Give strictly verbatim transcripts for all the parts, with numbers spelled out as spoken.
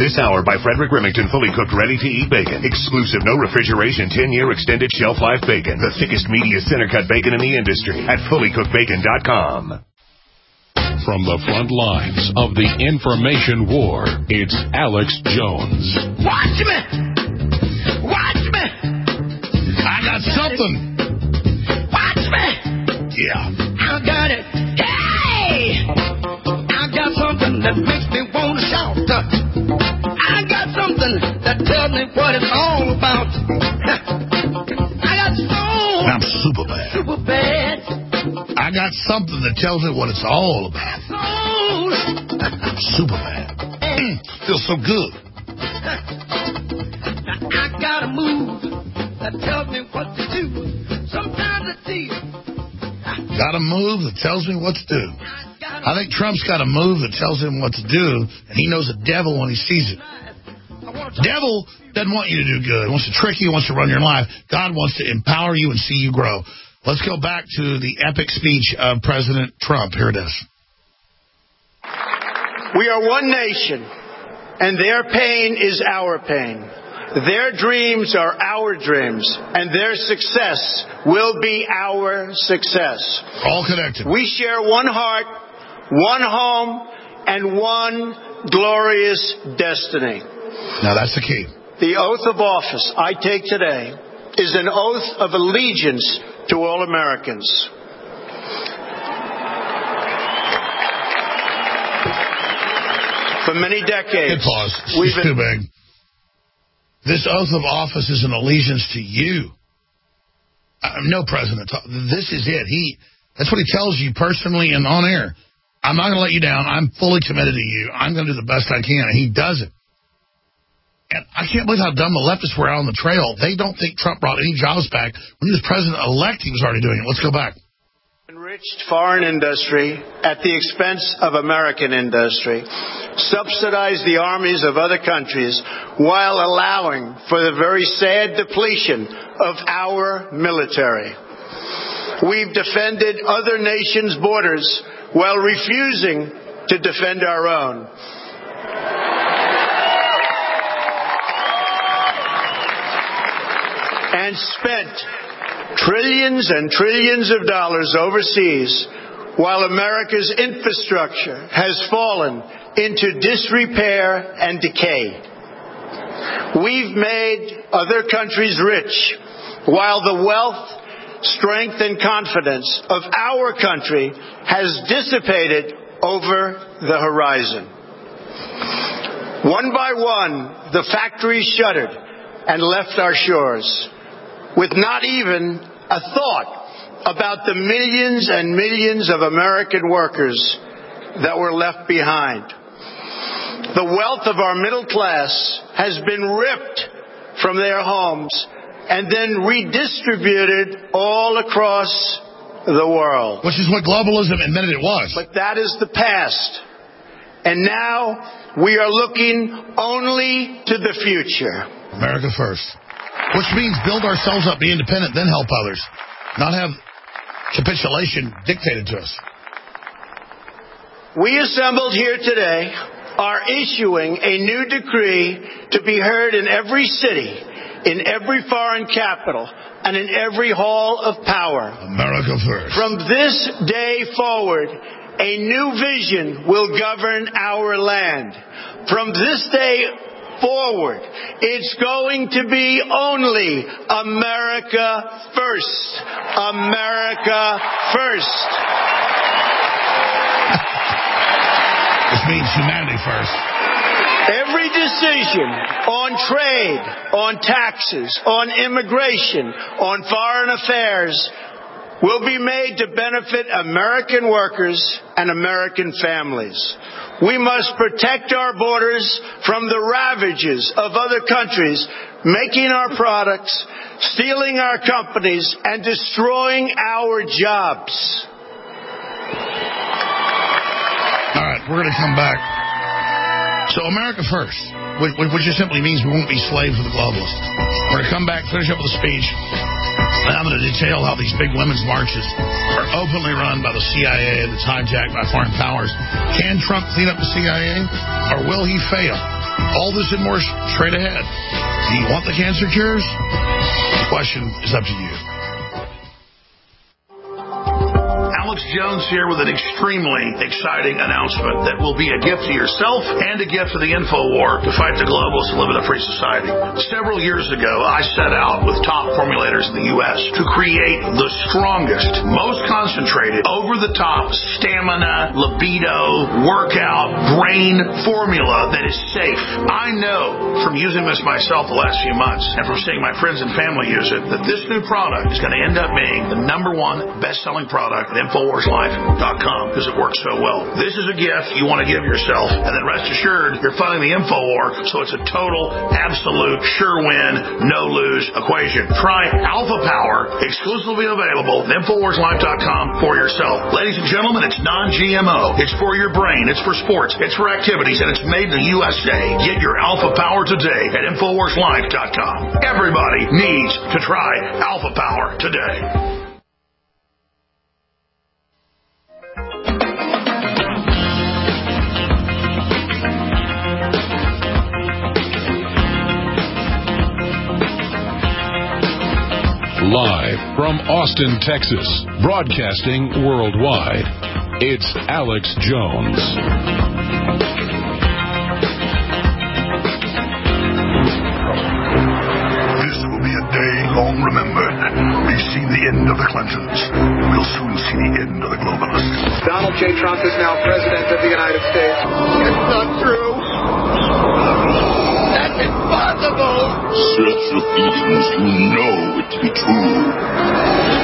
This hour by Frederick Remington, fully cooked, ready-to-eat bacon. Exclusive, no refrigeration, ten-year extended shelf life bacon. The thickest, meatiest center-cut bacon in the industry at fully cooked bacon dot com. From the front lines of the information war, it's Alex Jones. Watch me! Watch me! I got something. Watch me! Yeah. I got it. Hey! I got something that makes me want to shout. I got something that tells me what it's all about. I got soul. I'm super bad. Super bad. I got something that tells me what it's all about. Soul. Super bad. Mm, feels so good. Now I got a move that tells me what to do. Sometimes I see it. Got a move that tells me what to do. I think Trump's got a move that tells him what to do, and he knows the devil when he sees it. Devil doesn't want you to do good. He wants to trick you. He wants to run your life. God wants to empower you and see you grow. Let's go back to the epic speech of President Trump. Here it is. We are one nation, and their pain is our pain. Their dreams are our dreams, and their success will be our success. All connected. We share one heart, one home, and one glorious destiny. Now, that's the key. The oath of office I take today is an oath of allegiance to all Americans. For many decades, Good pause. we've It's been... too big. This oath of office is an allegiance to you. Uh, no president. This is it. He. That's what he tells you personally and on air. I'm not going to let you down. I'm fully committed to you. I'm going to do the best I can. And he does it. And I can't believe how dumb the leftists were out on the trail. They don't think Trump brought any jobs back. When he was president-elect, he was already doing it. Let's go back. Enriched foreign industry at the expense of American industry, subsidized the armies of other countries while allowing for the very sad depletion of our military. We've defended other nations' borders while refusing to defend our own. And spent trillions and trillions of dollars overseas while America's infrastructure has fallen into disrepair and decay. We've made other countries rich while the wealth, strength, and confidence of our country has dissipated over the horizon. One by one, the factories shuttered and left our shores, with not even a thought about the millions and millions of American workers that were left behind. The wealth of our middle class has been ripped from their homes and then redistributed all across the world. Which is what globalism admitted it was. But that is the past. And now we are looking only to the future. America first. Which means build ourselves up, be independent, then help others. Not have capitulation dictated to us. We assembled here today are issuing a new decree to be heard in every city, in every foreign capital, and in every hall of power. America first. From this day forward, a new vision will govern our land. From this day forward, it's going to be only America first. America first. This means humanity first. Every decision on trade, on taxes, on immigration, on foreign affairs will be made to benefit American workers and American families. We must protect our borders from the ravages of other countries, making our products, stealing our companies, and destroying our jobs. All right, we're going to come back. So America first, which, which just simply means we won't be slaves of the globalists. We're going to come back, finish up with a speech, and I'm going to detail how these big women's marches are openly run by the C I A and it's hijacked by foreign powers. Can Trump clean up the C I A, or will he fail? All this and more straight ahead. Do you want the cancer cures? The question is up to you. Alex Jones here with an extremely exciting announcement that will be a gift to yourself and a gift to the InfoWar to fight the globalists and live in a free society. Several years ago, I set out with top formulators in the U S to create the strongest, most concentrated, over-the-top stamina, libido, workout, brain formula that is safe. I know from using this myself the last few months and from seeing my friends and family use it that this new product is going to end up being the number one best-selling product at InfoWars Life dot com because it works so well. This is a gift you want to give yourself, and then rest assured you're funding the InfoWar, so it's a total, absolute, sure win, no lose equation. Try Alpha Power, exclusively available at InfoWars Life dot com for yourself. Ladies and gentlemen, it's non G M O. It's for your brain. It's for sports. It's for activities, and it's made in the U S A. Get your Alpha Power today at InfoWars Life dot com. Everybody needs to try Alpha Power today. Live from Austin, Texas, broadcasting worldwide, it's Alex Jones. This will be a day long remembered. We've seen the end of the Clintons. We'll soon see the end of the globalists. Donald J. Trump is now President of the United States. It's not true. That's impossible. Search your feelings. You know it to be true.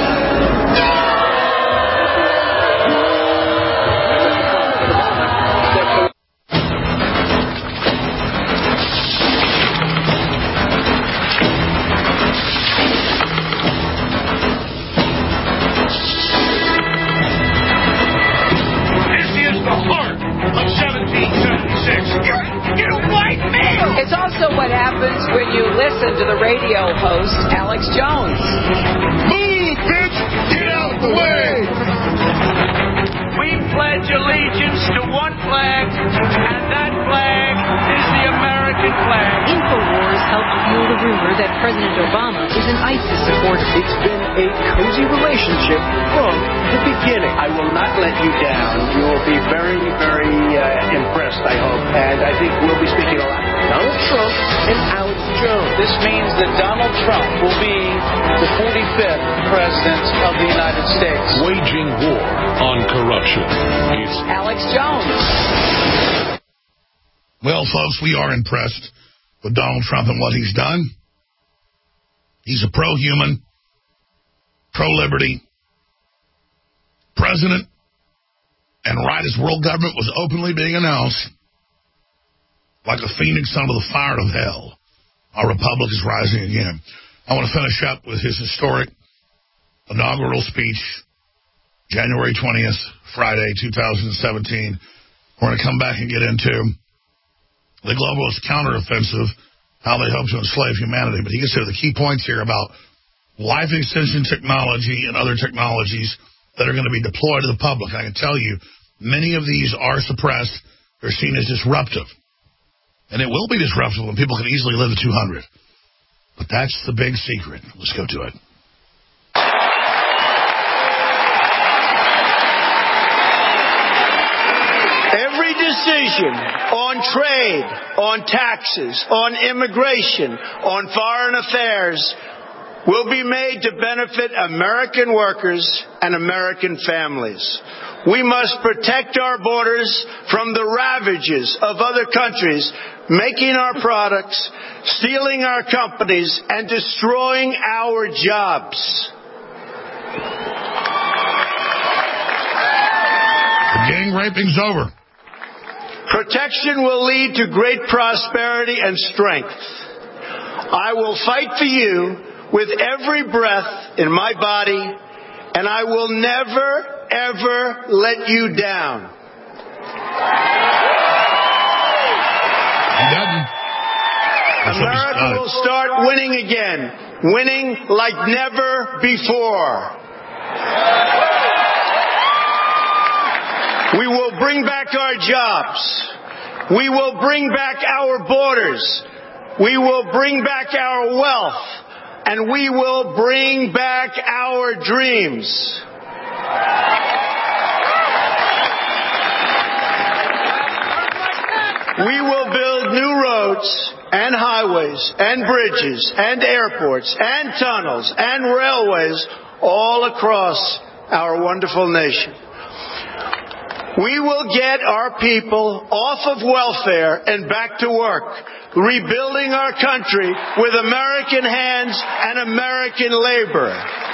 It's also what happens when you listen to the radio host, Alex Jones. Move, bitch! Get out of the way! We pledge allegiance to one flag, and that flag is the American flag. InfoWars helped fuel the rumor that President Obama is an ISIS supporter. It's been a cozy relationship from the beginning. I will not let you down. You will be very, very uh, impressed, I hope. And I think we'll be speaking a lot about Donald Trump and Alex Jones. This means that Donald Trump will be the forty-fifth President of the United States. Waging war on corruption. It's Alex Jones. Well, folks, we are impressed with Donald Trump and what he's done. He's a pro-human, pro-liberty president, and right as world government was openly being announced, like a phoenix out of the fire of hell, our republic is rising again. I want to finish up with his historic inaugural speech, January twentieth, Friday, two thousand seventeen. We're going to come back and get into the globalist counteroffensive, how they hope to enslave humanity. But he gets to the key points here about life extension technology and other technologies that are going to be deployed to the public. I can tell you, many of these are suppressed. They're seen as disruptive. And it will be disruptive when people can easily live to two hundred. But that's the big secret. Let's go to it. Every decision on trade, on taxes, on immigration, on foreign affairs will be made to benefit American workers and American families. We must protect our borders from the ravages of other countries, making our products, stealing our companies, and destroying our jobs. The gang raping's over. Protection will lead to great prosperity and strength. I will fight for you with every breath in my body, and I will never, ever let you down. He doesn't. America will start winning again, winning like never before. We will bring back our jobs. We will bring back our borders. We will bring back our wealth. And we will bring back our dreams. We will build new roads and highways and bridges and airports and tunnels and railways all across our wonderful nation. We will get our people off of welfare and back to work, rebuilding our country with American hands and American labor.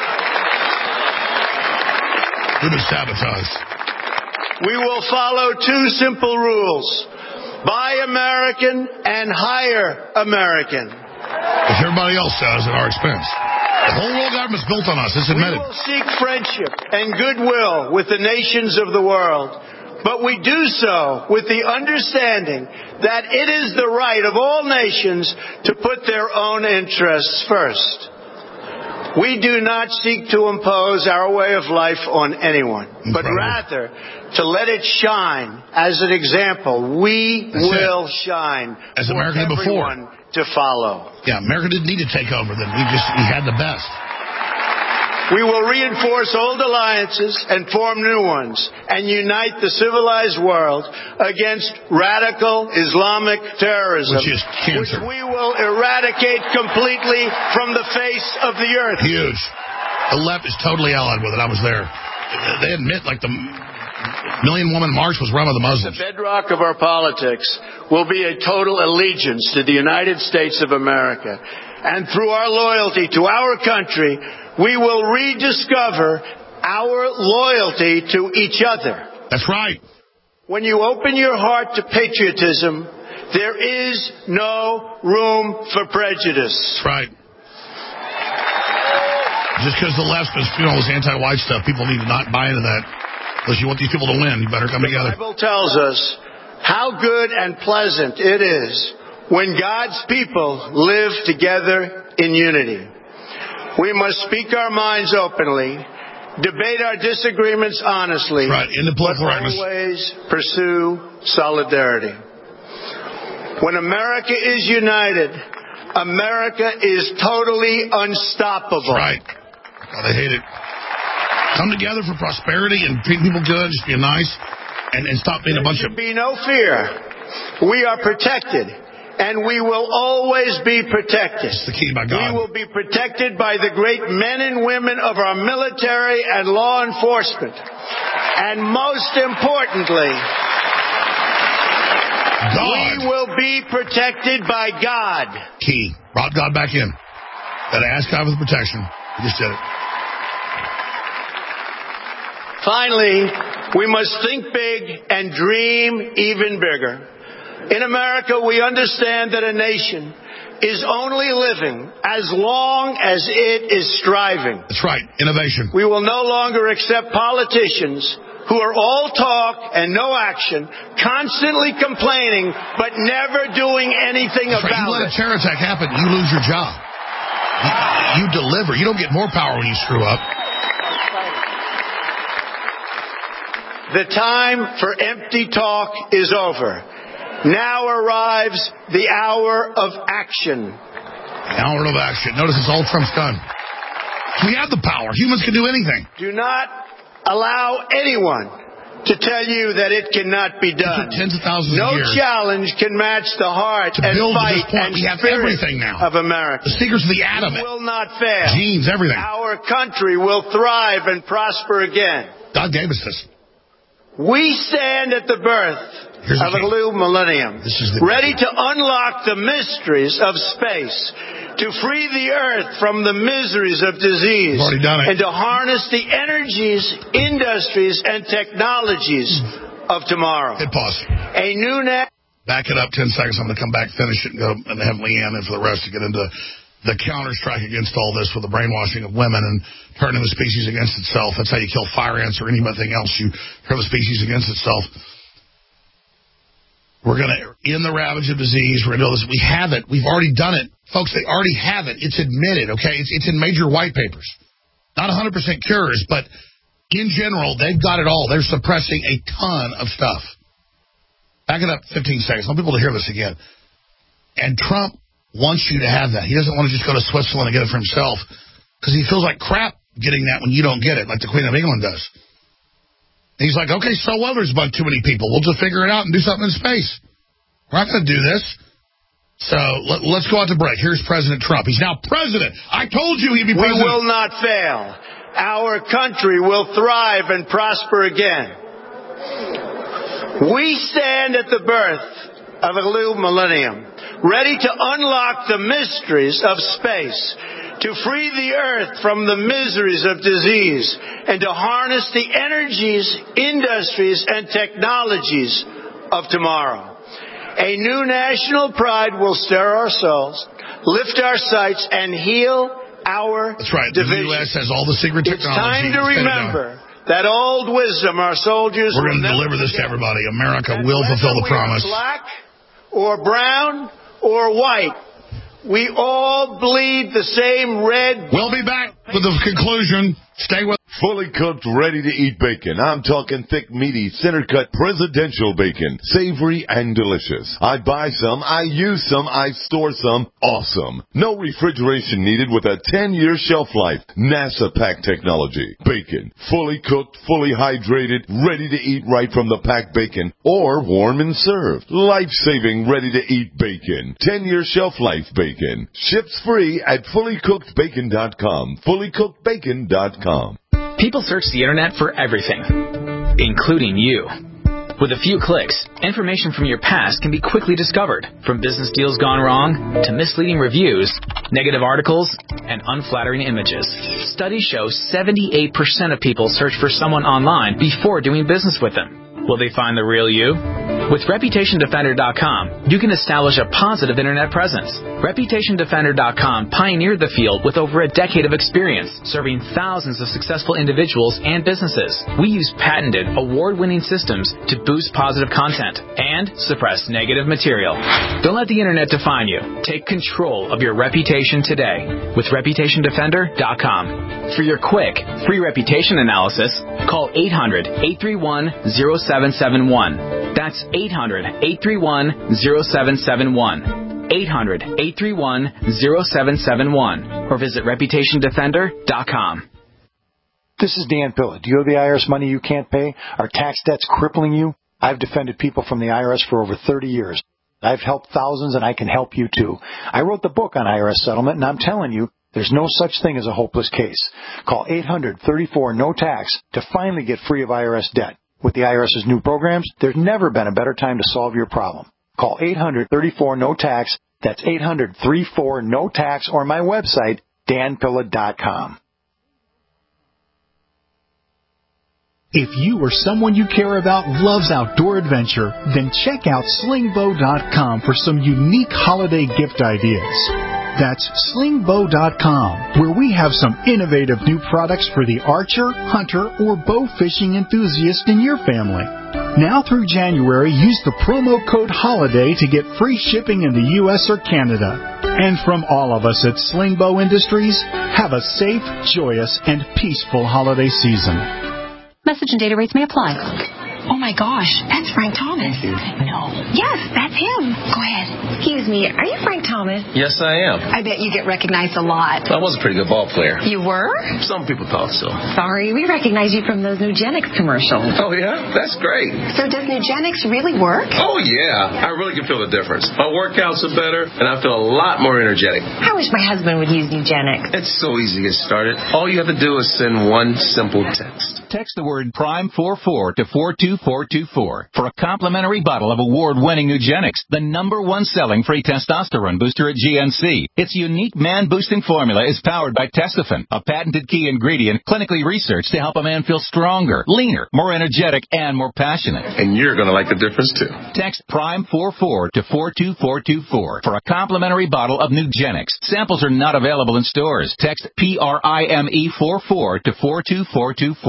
Who does sabotage? We will follow two simple rules. Buy American and hire American. Which everybody else does at our expense. The whole world government's built on us. It's admitted. We will seek friendship and goodwill with the nations of the world. But we do so with the understanding that it is the right of all nations to put their own interests first. We do not seek to impose our way of life on anyone, but rather to let it shine as an example. We That's will it. shine as for America did before. everyone to follow. Yeah, America didn't need to take over then. We just we had the best. We will reinforce old alliances and form new ones and unite the civilized world against radical Islamic terrorism, Which is cancer. which we will eradicate completely from the face of the earth. Huge. The left is totally allied with it. I was there. They admit, like, the Million Woman March was run by the Muslims. The bedrock of our politics will be a total allegiance to the United States of America. And through our loyalty to our country, we will rediscover our loyalty to each other. That's right. When you open your heart to patriotism, there is no room for prejudice. That's right. Just because the left is doing all this anti-white stuff, people need to not buy into that. Unless you want these people to win, you better come the together. The Bible tells us how good and pleasant it is when God's people live together in unity. We must speak our minds openly, debate our disagreements honestly, right, in the political but always pursue solidarity. When America is united, America is totally unstoppable. Right. Oh, they hate it. Come together for prosperity and treat people good, just be nice, and, and stop being there a bunch should of... be no fear. We are protected. And we will always be protected. That's the key, by God. We will be protected by the great men and women of our military and law enforcement. And most importantly, God. We will be protected by God. Key. Brought God back in. Got to ask God for the protection. We just did it. Finally, we must think big and dream even bigger. In America, we understand that a nation is only living as long as it is striving. That's right. Innovation. We will no longer accept politicians who are all talk and no action, constantly complaining, but never doing anything That's about right. You let it. a terror attack happen, you lose your job. You, you deliver. You don't get more power when you screw up. The time for empty talk is over. Now arrives the hour of action. The hour of action. Notice it's all Trump's done. We have the power. Humans can do anything. Do not allow anyone to tell you that it cannot be done. Tens of thousands no of years. challenge can match the heart to and build fight to this point, and we have spirit everything now. of America. The secrets of the atom. We will not fail. Genes, everything. Our country will thrive and prosper again. God gave us this. We stand at the birth Here's of a new millennium, this is the ready to unlock the mysteries of space, to free the earth from the miseries of disease, already done it. and to harness the energies, industries, and technologies of tomorrow. Hit pause. A new net. Back it up ten seconds. I'm going to come back, finish it, and go and have Leanne in for the rest to get into the counter-strike against all this with the brainwashing of women and turning the species against itself. That's how you kill fire ants or anything else. You turn the species against itself. We're going to end the ravage of disease. We're going to do all this. We have it. We've already done it. Folks, they already have it. It's admitted, okay? It's, it's in major white papers. Not one hundred percent cures, but in general, they've got it all. They're suppressing a ton of stuff. Back it up fifteen seconds. I want people to hear this again. And Trump wants you to have that. He doesn't want to just go to Switzerland and get it for himself because he feels like crap getting that when you don't get it, like the Queen of England does. And he's like, okay, so well, there's about too many people. We'll just figure it out and do something in space. We're not going to do this. So let, let's go out to break. Here's President Trump. He's now president. I told you he'd be president. We will not fail. Our country will thrive and prosper again. We stand at the birth of a new millennium, ready to unlock the mysteries of space, to free the earth from the miseries of disease, and to harness the energies, industries, and technologies of tomorrow. A new national pride will stir our souls, lift our sights, and heal our That's right. division. The U S has all the secret technology. It's time to remember that old wisdom our soldiers We're going to will deliver this forget. to everybody. America And will fulfill the whether we are promise. Black or brown or white, we all bleed the same red. We'll be back with the conclusion. Stay with Fully cooked, ready-to-eat bacon. I'm talking thick, meaty, center-cut presidential bacon. Savory and delicious. I buy some, I use some, I store some. Awesome. No refrigeration needed with a ten-year shelf life. NASA pack technology. Bacon. Fully cooked, fully hydrated, ready to eat right from the packed bacon or warm and served. Life-saving, ready-to-eat bacon. ten-year shelf life bacon. Ships free at fully cooked bacon dot com. fully cooked bacon dot com. People search the internet for everything, including you. With a few clicks, information from your past can be quickly discovered, from business deals gone wrong to misleading reviews, negative articles, and unflattering images. Studies show seventy-eight percent of people search for someone online before doing business with them. Will they find the real you? With Reputation Defender dot com, you can establish a positive internet presence. Reputation Defender dot com pioneered the field with over a decade of experience, serving thousands of successful individuals and businesses. We use patented, award-winning systems to boost positive content and suppress negative material. Don't let the internet define you. Take control of your reputation today with Reputation Defender dot com. For your quick, free reputation analysis, call eight hundred, eight three one, zero seven seven one. That's eight hundred, eight three one, zero seven seven one. eight hundred, eight three one, zero seven seven one. Or visit Reputation Defender dot com. This is Dan Pilla. Do you owe the I R S money you can't pay? Are tax debts crippling you? I've defended people from the I R S for over thirty years. I've helped thousands, and I can help you too. I wrote the book on I R S settlement, and I'm telling you, there's no such thing as a hopeless case. Call eight hundred, thirty-four, no tax to finally get free of I R S debt. With the I R S's new programs, there's never been a better time to solve your problem. Call eight hundred, thirty-four, no tax. That's eight hundred, thirty-four, no tax, or my website, Dan Pilla dot com. If you or someone you care about loves outdoor adventure, then check out sling bow dot com for some unique holiday gift ideas. That's sling bow dot com, where we have some innovative new products for the archer, hunter, or bow fishing enthusiast in your family. Now through January, use the promo code HOLIDAY to get free shipping in the U S or Canada. And from all of us at Sling Bow Industries, have a safe, joyous, and peaceful holiday season. Message and data rates may apply. Oh my gosh, that's Frank Thomas. No. Yes, that's him. Go ahead. Excuse me, are you Frank Thomas? Yes, I am. I bet you get recognized a lot. I was a pretty good ball player. You were? Some people thought so. Sorry, we recognize you from those Nugenix commercials. Oh, yeah? That's great. So does Nugenix really work? Oh, yeah. I really can feel the difference. My workouts are better, and I feel a lot more energetic. I wish my husband would use Nugenix. It's so easy to get started. All you have to do is send one simple text. Text the word Prime forty-four to four two four two four for a complimentary bottle of award-winning Nugenix, the number one selling free testosterone booster at G N C. Its unique man-boosting formula is powered by Testofen, a patented key ingredient clinically researched to help a man feel stronger, leaner, more energetic, and more passionate. And you're going to like the difference, too. Text Prime forty-four to four two four two four for a complimentary bottle of Nugenix. Samples are not available in stores. Text P R I M E forty-four to four two four two four.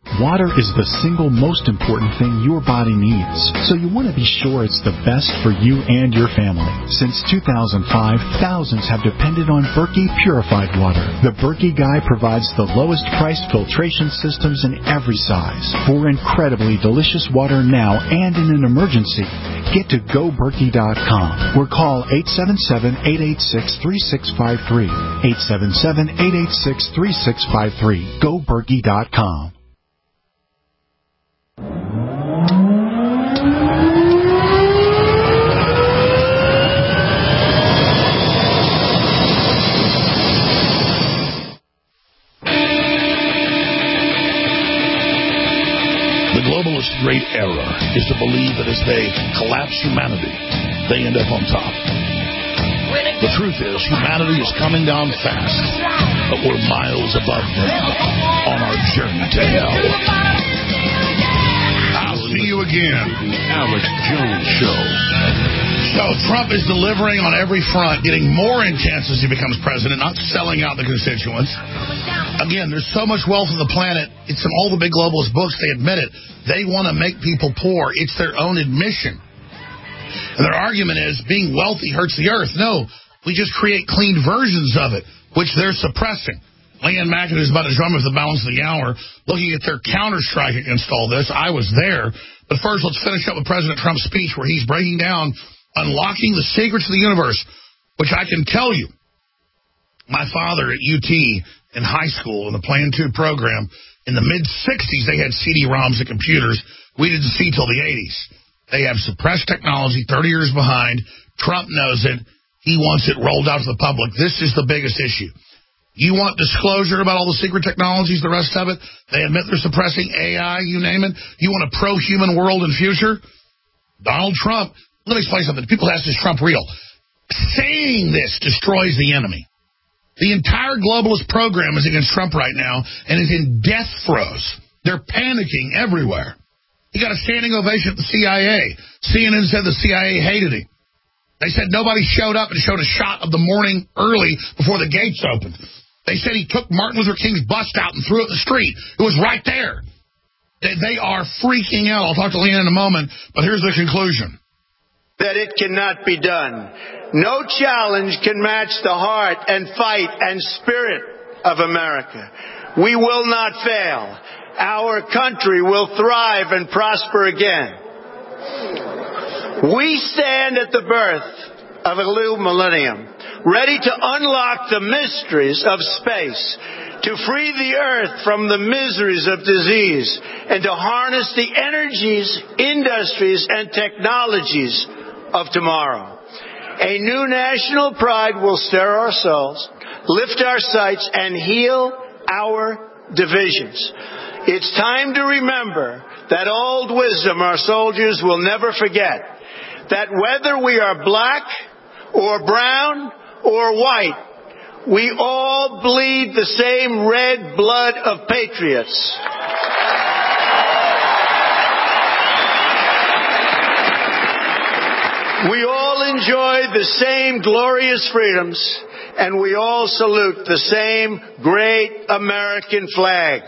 Water is the single most important thing your body needs, so you want to be sure it's the best for you and your family. Since two thousand five, thousands have depended on Berkey purified water. The Berkey Guy provides the lowest priced filtration systems in every size for incredibly delicious water now and in an emergency. Get to go berkey dot com or call eight seven seven, eight eight six, three six five three. eight seven seven, eight eight six, three six five three. go berkey dot com. The globalist great error is to believe that as they collapse humanity, they end up on top. The truth is, humanity is coming down fast, but we're miles above them on our journey to hell. I'll see you again. The Alex Jones Show. So Trump is delivering on every front, getting more intense as he becomes president, not selling out the constituents. Again, there's so much wealth on the planet. It's in all the big globalist books. They admit it. They want to make people poor. It's their own admission. And their argument is being wealthy hurts the earth. No, we just create clean versions of it, which they're suppressing. Leanne Macken is about to drum with the balance of the hour, looking at their counter-strike against all this. I was there. But first, let's finish up with President Trump's speech where he's breaking down unlocking the secrets of the universe, which I can tell you. My father at U T in high school in the Plan two program, in the mid-sixties, they had C D ROMs and computers. We didn't see till the eighties. They have suppressed technology, thirty years behind. Trump knows it. He wants it rolled out to the public. This is the biggest issue. You want disclosure about all the secret technologies, the rest of it? They admit they're suppressing A I, you name it. You want a pro-human world and future? Donald Trump, let me explain something. People ask, is Trump real? Saying this destroys the enemy. The entire globalist program is against Trump right now and is in death throes. They're panicking everywhere. He got a standing ovation at the C I A. C N N said the C I A hated him. They said nobody showed up and showed a shot of the morning early before the gates opened. They said he took Martin Luther King's bust out and threw it in the street. It was right there. They, they are freaking out. I'll talk to Leanne in a moment, but here's the conclusion. That it cannot be done. No challenge can match the heart and fight and spirit of America. We will not fail. Our country will thrive and prosper again. We stand at the birth of a new millennium, ready to unlock the mysteries of space, to free the earth from the miseries of disease, and to harness the energies, industries, and technologies of tomorrow. A new national pride will stir our souls, lift our sights, and heal our divisions. It's time to remember that old wisdom our soldiers will never forget, that whether we are black or brown or white, we all bleed the same red blood of patriots. We all enjoy the same glorious freedoms, and we all salute the same great American flag.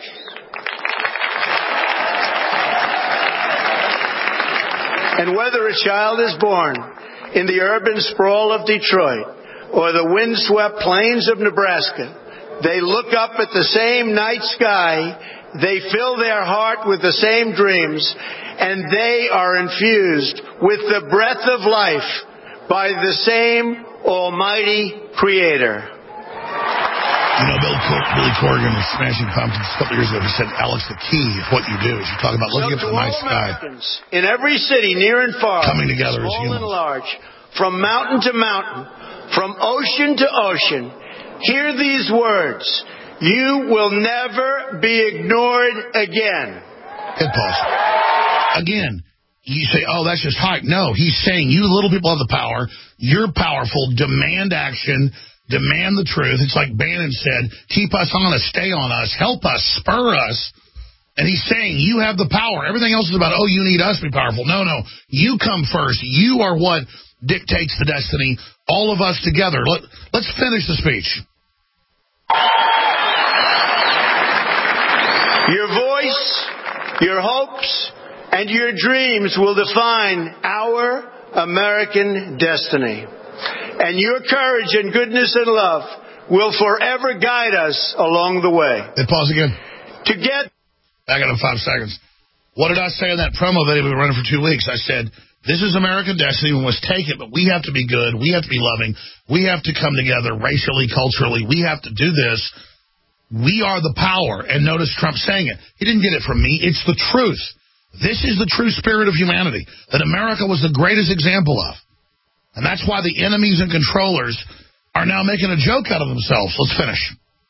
And whether a child is born in the urban sprawl of Detroit or the windswept plains of Nebraska, they look up at the same night sky, they fill their heart with the same dreams, and they are infused with the breath of life by the same almighty Creator. You know, Bill Cor- Billy Corgan was Smashing Pumpkins a couple years ago. He said, Alex, the key of what you do is you talk about looking So up at the night sky. In every city, near and far, coming together as small humans. and large, from mountain to mountain, from ocean to ocean, hear these words: you will never be ignored again. Good pause. Again, you say, oh, that's just hype. No, he's saying you little people have the power. You're powerful. Demand action. Demand the truth. It's like Bannon said, keep us honest, stay on us, help us, spur us. And he's saying you have the power. Everything else is about, oh, you need us to be powerful. No, no. You come first. You are what dictates the destiny. All of us together. Let, let's finish the speech. Your voice voice, your hopes, and your dreams will define our American destiny. And your courage and goodness and love will forever guide us along the way. Hey, pause again. To get... Back in five seconds. What did I say in that promo video we've been running for two weeks? I said, this is American destiny. We must take it, but we have to be good. We have to be loving. We have to come together racially, culturally. We have to do this. We are the power. And notice Trump saying it. He didn't get it from me. It's the truth. This is the true spirit of humanity that America was the greatest example of. And that's why the enemies and controllers are now making a joke out of themselves. Let's finish.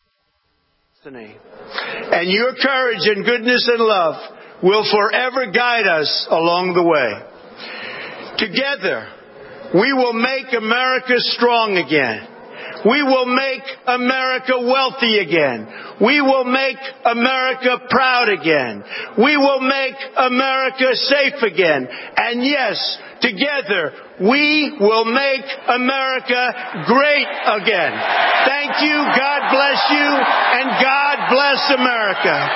And your courage and goodness and love will forever guide us along the way. Together, we will make America strong again. We will make America wealthy again. We will make America proud again. We will make America safe again. And yes, together, we will make America great again. Thank you, God bless you, and God bless America.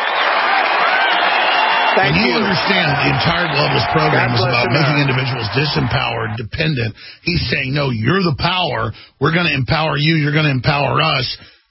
Thank when you, you understand the entire globalist program is about America. Making individuals disempowered, dependent, he's saying, no, you're the power. We're going to empower you. You're going to empower us.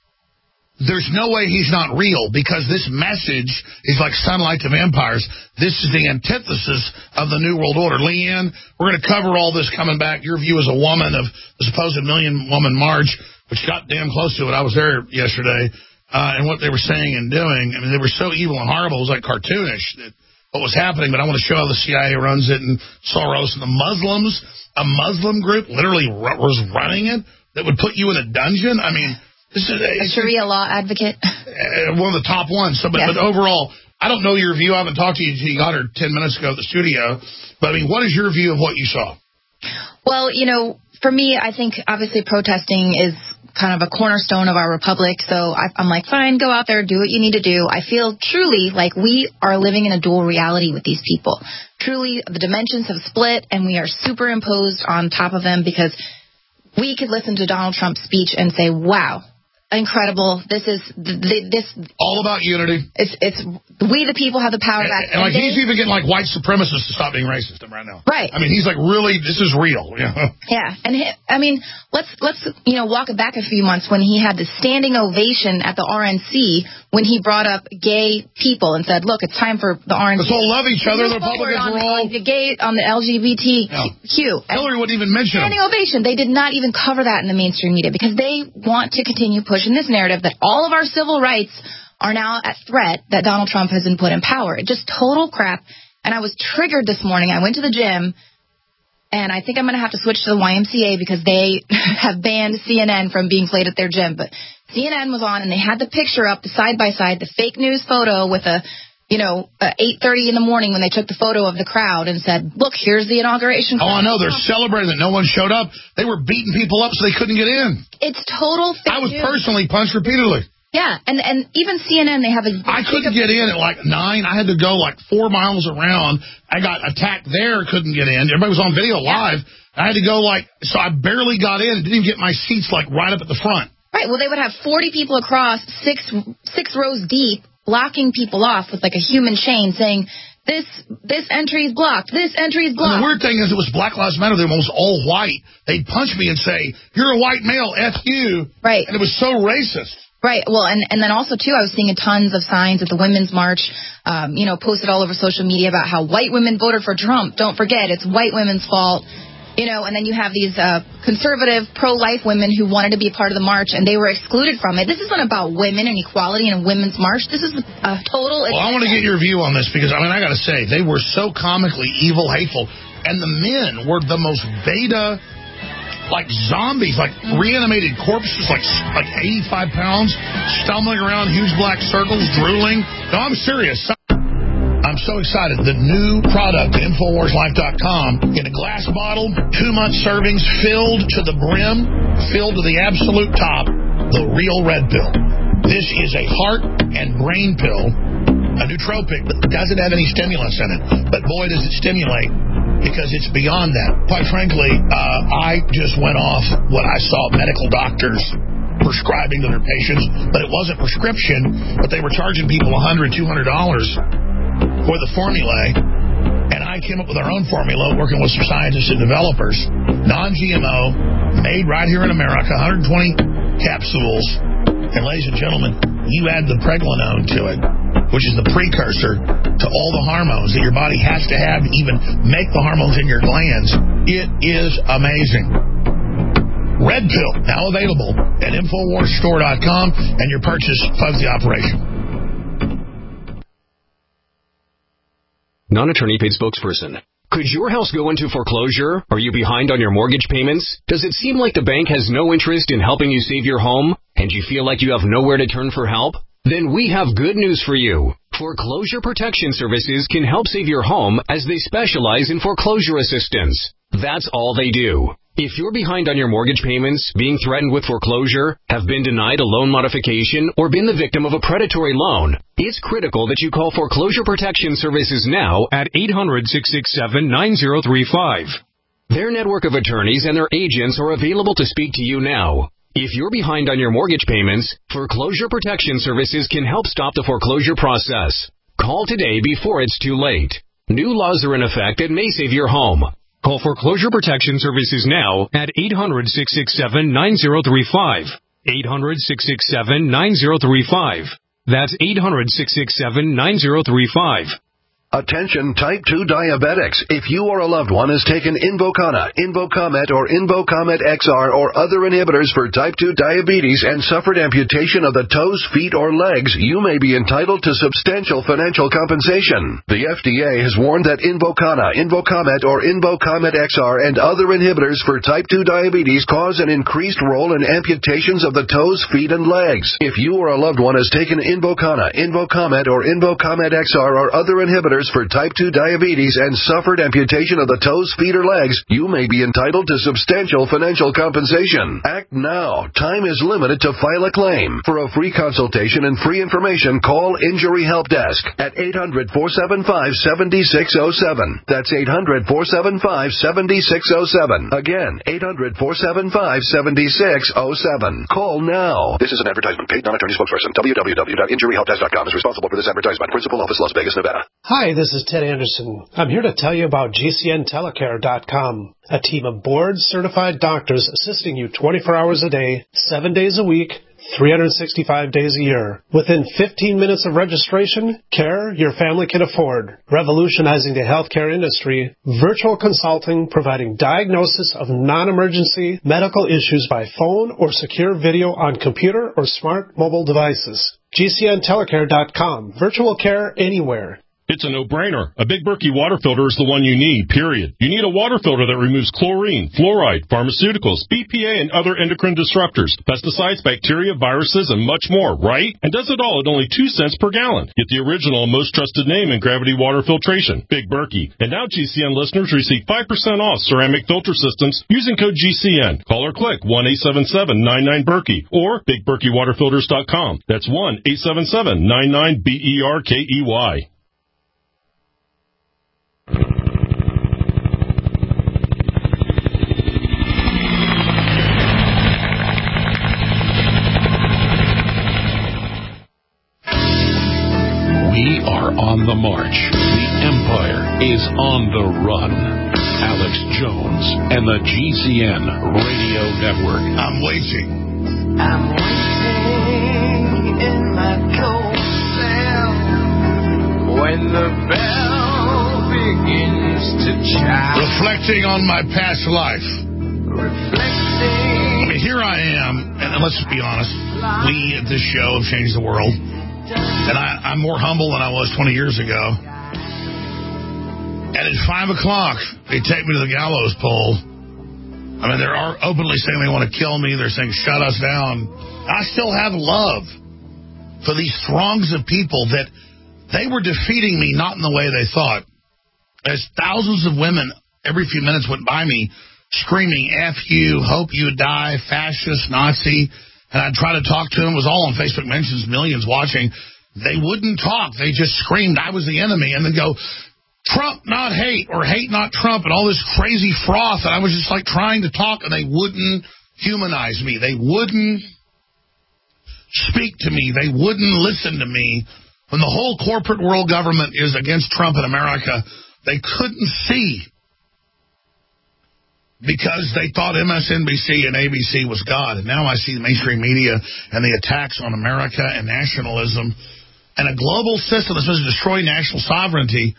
There's no way he's not real, because this message is like sunlight to vampires. This is the antithesis of the New World Order. Leanne, we're going to cover all this coming back. Your view as a woman of the supposed million-woman march, which got damn close to it. I was there yesterday. Uh, and what they were saying and doing, I mean, they were so evil and horrible. It was like cartoonish that what was happening. But I want to show how the C I A runs it, and Soros and the Muslims, a Muslim group literally was running it that would put you in a dungeon. I mean, this is a Sharia law advocate. Uh, one of the top ones. So, but, yes. but overall, I don't know your view. I haven't talked to you. You got her ten minutes ago at the studio. But I mean, what is your view of what you saw? Well, you know, for me, I think obviously protesting is kind of a cornerstone of our republic. So I, I'm like, fine, go out there, do what you need to do. I feel truly like we are living in a dual reality with these people. Truly, the dimensions have split, and we are superimposed on top of them, because we could listen to Donald Trump's speech and say, wow, incredible. This is this all about unity. It's it's we the people have the power back. And, and like they, he's even getting like white supremacists to stop being racist right now. Right. I mean, he's like, really, this is real. You know? Yeah. And he, I mean, let's let's you know walk it back a few months when he had the standing ovation at the R N C when he brought up gay people and said, look, it's time for the R N C. Let's all love each other. The Republicans are all on the gay on the L G B T Q. Yeah. Hillary wouldn't even mention standing them. ovation. They did not even cover that in the mainstream media, because they want to continue pushing this narrative that all of our civil rights are now at threat, that Donald Trump has been put in power. Just total crap. And I was triggered this morning. I went to the gym, and I think I'm going to have to switch to the Y M C A because they have banned C N N from being played at their gym. But C N N was on, and they had the picture up, the side-by-side, the fake news photo with a, you know, uh, eight thirty in the morning when they took the photo of the crowd and said, look, here's the inauguration. Oh, I know. They're celebrating that no one showed up. They were beating people up so they couldn't get in. It's total fake I was news. personally punched repeatedly. Yeah, and and even C N N, they have a... I couldn't get in at like nine. I had to go like four miles around. I got attacked there, couldn't get in. Everybody was on video live. Yeah. I had to go like... So I barely got in. Didn't even get my seats like right up at the front. Right, well, they would have forty people across, six six rows deep, blocking people off with like a human chain saying, this this entry is blocked, this entry is blocked. And the weird thing is it was Black Lives Matter. They were almost all white. They'd punch me and say, you're a white male, F you. Right. And it was so racist. Right. Well, and, and then also, too, I was seeing tons of signs at the Women's March, um, you know, posted all over social media about how white women voted for Trump. Don't forget, it's white women's fault. You know, and then you have these uh, conservative, pro-life women who wanted to be a part of the march, and they were excluded from it. This isn't about women and equality and a women's march. This is a total... Well, I want to get your view on this, because, I mean, I got to say, they were so comically evil, hateful, and the men were the most beta... like zombies, like reanimated corpses, like like eighty-five pounds, stumbling around, huge black circles, drooling. No, I'm serious. I'm so excited. The new product at Infowars Life dot com in a glass bottle, two-month servings, filled to the brim, filled to the absolute top, the Real Red Pill. This is a heart and brain pill, a nootropic, but doesn't have any stimulants in it. But boy, does it stimulate, because it's beyond that. Quite frankly, uh, I just went off what I saw medical doctors prescribing to their patients, but it wasn't prescription, but they were charging people one hundred dollars, two hundred dollars for the formulae. And I came up with our own formula, working with some scientists and developers, non-G M O, made right here in America, one hundred twenty capsules. And ladies and gentlemen, you add the pregnenolone to it, which is the precursor to all the hormones that your body has to have to even make the hormones in your glands. It is amazing. Red Pill, now available at Infowars Store dot com, and your purchase funds the operation. Non-attorney paid spokesperson. Could your house go into foreclosure? Are you behind on your mortgage payments? Does it seem like the bank has no interest in helping you save your home, and you feel like you have nowhere to turn for help? Then we have good news for you. Foreclosure Protection Services can help save your home as they specialize in foreclosure assistance. That's all they do. If you're behind on your mortgage payments, being threatened with foreclosure, have been denied a loan modification, or been the victim of a predatory loan, it's critical that you call Foreclosure Protection Services now at eight hundred, six six seven, nine zero three five. Their network of attorneys and their agents are available to speak to you now. If you're behind on your mortgage payments, Foreclosure Protection Services can help stop the foreclosure process. Call today before it's too late. New laws are in effect that may save your home. Call Foreclosure Protection Services now at eight hundred, six six seven, nine zero three five. eight hundred, six six seven, nine zero three five. That's eight hundred, six six seven, nine zero three five. Attention type two diabetics. If you or a loved one has taken Invokana, Invocomet, or Invocomet X R or other inhibitors for type two diabetes and suffered amputation of the toes, feet, or legs, you may be entitled to substantial financial compensation. The F D A has warned that Invokana, Invocomet, or Invocomet X R and other inhibitors for type two diabetes cause an increased role in amputations of the toes, feet, and legs. If you or a loved one has taken Invokana, Invocomet, or Invocomet X R or other inhibitors for type two diabetes and suffered amputation of the toes, feet, or legs, you may be entitled to substantial financial compensation. Act now. Time is limited to file a claim. For a free consultation and free information, call Injury Help Desk at eight hundred, four seven five, seven six zero seven. That's eight hundred, four seven five, seven six zero seven. Again, eight hundred, four seven five, seven six zero seven. Call now. This is an advertisement. Paid non-attorney spokesperson. w w w dot injury help desk dot com is responsible for this advertisement. Principal office, Las Vegas, Nevada. Hi, this is Ted Anderson. I'm here to tell you about G C N telecare dot com, a team of board-certified doctors assisting you twenty-four hours a day, seven days a week, three hundred sixty-five days a year. Within fifteen minutes of registration, care your family can afford. Revolutionizing the healthcare industry, virtual consulting providing diagnosis of non-emergency medical issues by phone or secure video on computer or smart mobile devices. G C N telecare dot com. Virtual care anywhere. It's a no-brainer. A Big Berkey water filter is the one you need, period. You need a water filter that removes chlorine, fluoride, pharmaceuticals, B P A, and other endocrine disruptors, pesticides, bacteria, viruses, and much more, right? And does it all at only two cents per gallon. Get the original and most trusted name in gravity water filtration, Big Berkey. And now G C N listeners receive five percent off ceramic filter systems using code G C N. Call or click one eight seven seven, nine nine, Berkey or big berkey water filters dot com. That's one eight seven seven, nine nine, B E R K E Y. We are on the march. The Empire is on the run. Alex Jones and the G C N Radio Network. I'm waiting. I'm waiting in my cold cell when the bell begins to chime. Reflecting on my past life. Reflecting. I mean, here I am, and let's be honest, we at this show have changed the world. And I, I'm more humble than I was twenty years ago. And at five o'clock, they take me to the gallows pole. I mean, they're openly saying they want to kill me. They're saying, shut us down. I still have love for these throngs of people that they were defeating me, not in the way they thought. As thousands of women every few minutes went by me screaming, F you, hope you die, fascist, Nazi. And I'd try to talk to them. It was all on Facebook mentions, millions watching. They wouldn't talk. They just screamed, I was the enemy. And then go, Trump, not hate, or hate, not Trump, and all this crazy froth. And I was just like trying to talk, and they wouldn't humanize me. They wouldn't speak to me. They wouldn't listen to me. When the whole corporate world government is against Trump in America, they couldn't see because they thought M S N B C and A B C was God. And now I see the mainstream media and the attacks on America and nationalism and a global system that's supposed to destroy national sovereignty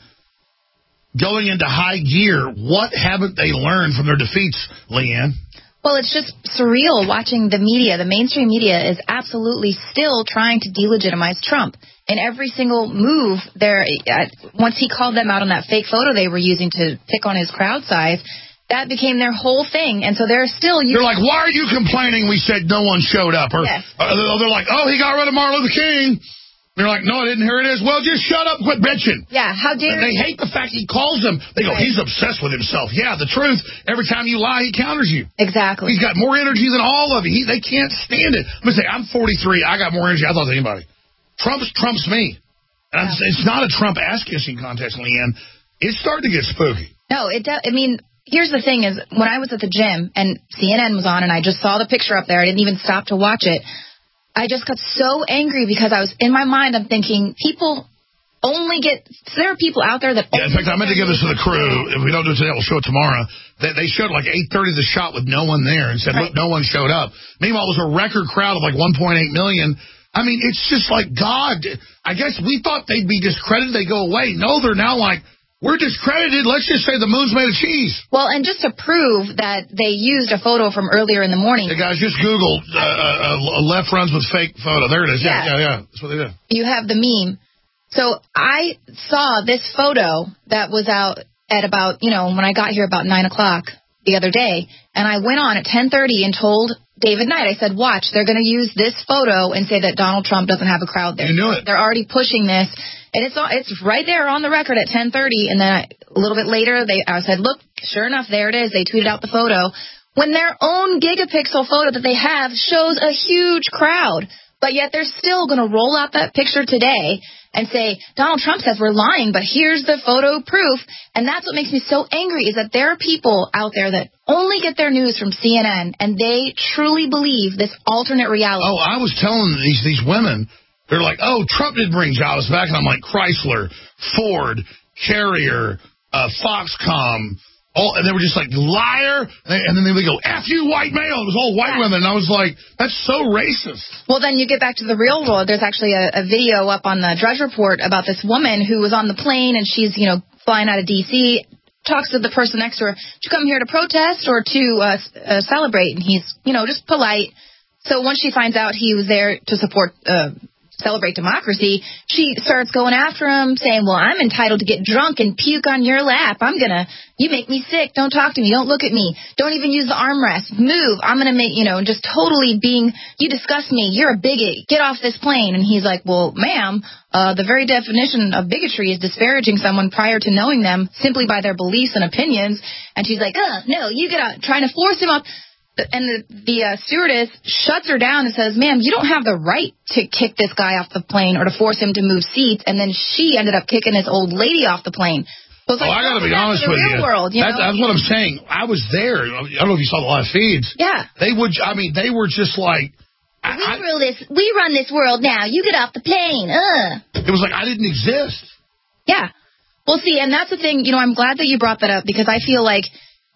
going into high gear. What haven't they learned from their defeats, Leanne? Well, it's just surreal watching the media. The mainstream media is absolutely still trying to delegitimize Trump. In every single move, there, uh, once he called them out on that fake photo they were using to pick on his crowd size, that became their whole thing. And so they're still... They're like, why are you complaining we said no one showed up? Or yes. uh, they're like, oh, he got rid of Martin Luther King. They're like, no, I didn't. Here it is. Well, just shut up and quit bitching. Yeah, how dare They hate the fact he calls them. They go, right. He's obsessed with himself. Yeah, the truth, every time you lie, he counters you. Exactly. He's got more energy than all of you. He, they can't stand it. I'm going to say, I'm forty-three. I got more energy I thought than anybody. Trump's Trump's me. And yeah. It's not a Trump ass-kissing contest, Leanne. It's starting to get spooky. No, it does. I mean, here's the thing is, when I was at the gym and C N N was on and I just saw the picture up there, I didn't even stop to watch it. I just got so angry because I was, in my mind, I'm thinking, people only get, there are people out there that... Yeah, in fact, I meant to give this to the crew. If we don't do it today, we'll show it tomorrow. They, they showed like eight thirty the shot with no one there and said, right. Look, no one showed up. Meanwhile, it was a record crowd of like one point eight million. I mean, it's just like, God, I guess we thought they'd be discredited, they go away. No, they're now like, we're discredited. Let's just say the moon's made of cheese. Well, and just to prove that they used a photo from earlier in the morning. Hey, guys, just Google uh, uh, left runs with fake photo. There it is. Yeah, yeah, yeah. yeah. That's what they did. You have the meme. So I saw this photo that was out at about, you know, when I got here about nine o'clock the other day, and I went on at ten thirty and told David Knight, I said, watch, they're going to use this photo and say that Donald Trump doesn't have a crowd there. You knew it. They're already pushing this. And it's it's right there on the record at ten thirty. And then I, a little bit later, they I said, look, sure enough, there it is. They tweeted out the photo. When their own gigapixel photo that they have shows a huge crowd. But yet they're still going to roll out that picture today and say, Donald Trump says we're lying, but here's the photo proof. And that's what makes me so angry is that there are people out there that only get their news from C N N, and they truly believe this alternate reality. Oh, I was telling these these women, they're like, oh, Trump did bring jobs back. And I'm like, Chrysler, Ford, Carrier, uh, Foxconn. All, and they were just like, liar. And then they would go, F you, white male. It was all white yeah. women. And I was like, that's so racist. Well, then you get back to the real world. There's actually a, a video up on the Drudge Report about this woman who was on the plane, and she's, you know, flying out of D C, talks to the person next to her, did you come here to protest or to uh, uh, celebrate? And he's, you know, just polite. So once she finds out he was there to support uh celebrate democracy, she starts going after him, saying, well, I'm entitled to get drunk and puke on your lap. I'm going to, you make me sick. Don't talk to me. Don't look at me. Don't even use the armrest. Move. I'm going to make, you know, just totally being, you disgust me. You're a bigot. Get off this plane. And he's like, well, ma'am, uh, the very definition of bigotry is disparaging someone prior to knowing them simply by their beliefs and opinions. And she's like, oh, no, you get out, trying to force him off. And the, the uh, stewardess shuts her down and says, ma'am, you don't have the right to kick this guy off the plane or to force him to move seats. And then she ended up kicking this old lady off the plane. So it's like, oh, I got to be honest with you. World, you that's, that's what I'm saying. I was there. I don't know if you saw the live feeds. Yeah. They would, I mean, they were just like. I, we, rule this, we run this world now. You get off the plane. Uh. It was like I didn't exist. Yeah. Well, see, and that's the thing. You know, I'm glad that you brought that up because I feel like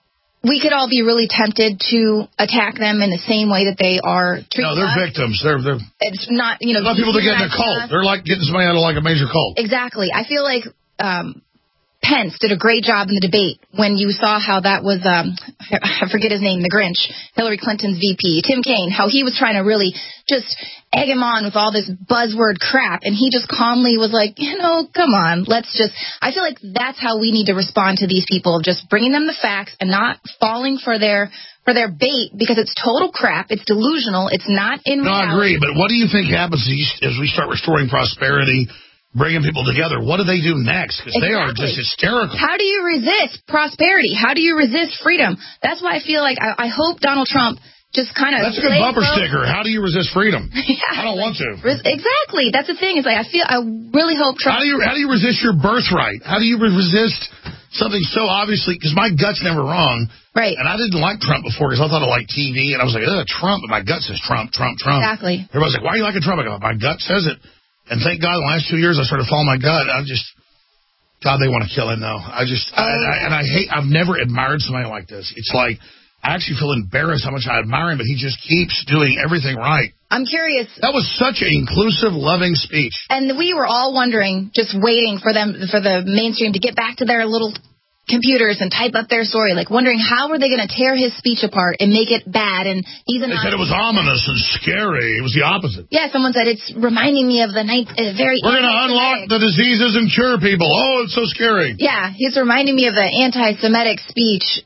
we could all be really tempted to attack them in the same way that they are treated. No, they're us. victims. They're they're. It's not, you know. A lot of people that get in a cult. They're like getting somebody out of like a major cult. Exactly. I feel like um, Pence did a great job in the debate when you saw how that was. Um, I forget his name, the Grinch, Hillary Clinton's V P, Tim Kaine. How he was trying to really just egg him on with all this buzzword crap, and he just calmly was like, you know, come on, let's just. I feel like that's how we need to respond to these people, just bringing them the facts and not falling for their for their bait because it's total crap, it's delusional, it's not in reality. No, I agree, but what do you think happens as we start restoring prosperity, bringing people together? What do they do next? Because exactly. They are just hysterical. How do you resist prosperity? How do you resist freedom? That's why I feel like I, I hope Donald Trump just kind of. That's a good bumper low. Sticker. How do you resist freedom? Yeah. I don't want to. Exactly. That's the thing. Is like I feel. I really hope Trump. How do you How do you resist your birthright? How do you resist something so obviously, because my gut's never wrong. Right. And I didn't like Trump before because I thought I liked T V. And I was like, ugh, Trump. But my gut says Trump, Trump, Trump. Exactly. Everybody's like, why are you liking Trump? I go, my gut says it. And thank God, the last two years, I started following my gut. I just, God, they want to kill him, though. I just, oh. I, and, I, and I hate, I've never admired somebody like this. It's like, I actually feel embarrassed how much I admire him, but he just keeps doing everything right. I'm curious. That was such an inclusive, loving speech. And we were all wondering, just waiting for them, for the mainstream to get back to their little computers and type up their story, like wondering how were they going to tear his speech apart and make it bad. And he's an They said it was ominous and scary. It was the opposite. Yeah, someone said it's reminding me of the night. Uh, very. We're going to unlock the diseases and cure people. Oh, it's so scary. Yeah, he's reminding me of the anti-Semitic speech.